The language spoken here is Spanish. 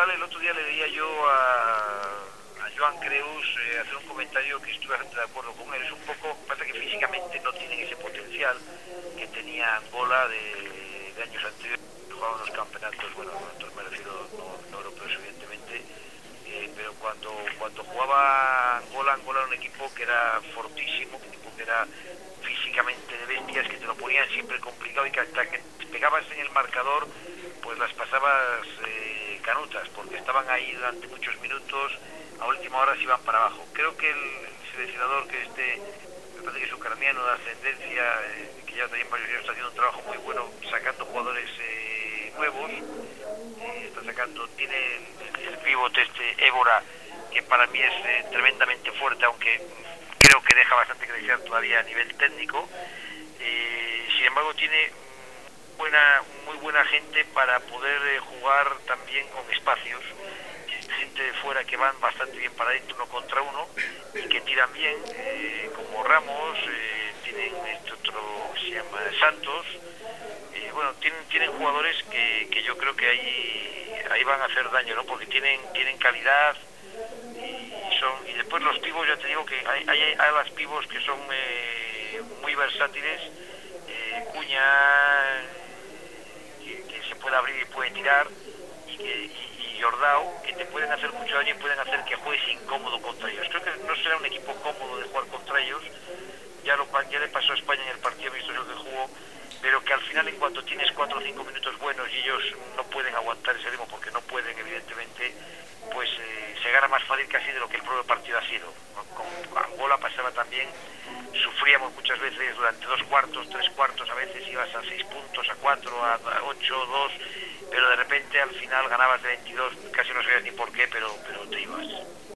individual, el otro día le veía yo a Joan Creus hacer un comentario que estuve bastante de acuerdo con él. Es un poco, pasa que físicamente no tienen ese potencial que tenía Angola de años anteriores. Jugaban los campeonatos, bueno, me refiero no europeos evidentemente, pero cuando jugaba Angola era un equipo que era fortísimo, un equipo que era físicamente de bestias, que te lo ponían siempre complicado y que hasta que te pegabas en el marcador pues las pasabas canutas, porque estaban ahí durante muchos minutos, a última hora se iban para abajo. Creo que el seleccionador que me parece que es ucraniano de ascendencia, que ya también varios años está haciendo un trabajo muy bueno sacando jugadores nuevos, tiene el pívot Évora, que para mí es tremendamente fuerte, aunque creo que deja bastante que desear todavía a nivel técnico. Sin embargo tiene muy buena gente para poder jugar también con espacios, gente de fuera que van bastante bien para adentro uno contra uno y que tiran bien, como Ramos, tienen este otro que se llama Santos, bueno, tienen jugadores que yo creo que ahí van a hacer daño, ¿no? Porque tienen calidad y después los pibos, ya te digo que hay las pibos que son muy versátiles, Cuña, que se puede abrir y puede tirar, y Jordao, que te pueden hacer mucho daño y pueden hacer que juegues incómodo contra ellos. Creo que no será un equipo cómodo de jugar contra ellos, ya le pasó a España en el partido amistoso que jugó, pero que al final, en cuanto tienes 4 o 5 minutos buenos y ellos no pueden aguantar ese ritmo, porque no pueden evidentemente, pues se gana más fácil casi de lo que el propio partido ha sido. Con Angola pasaba también, sufríamos muchas veces durante 2 cuartos, 3 cuartos, a veces ibas a 6 puntos, a 4, a 8, 2, pero de repente al final ganabas de 22, casi no sabías ni por qué, pero te ibas.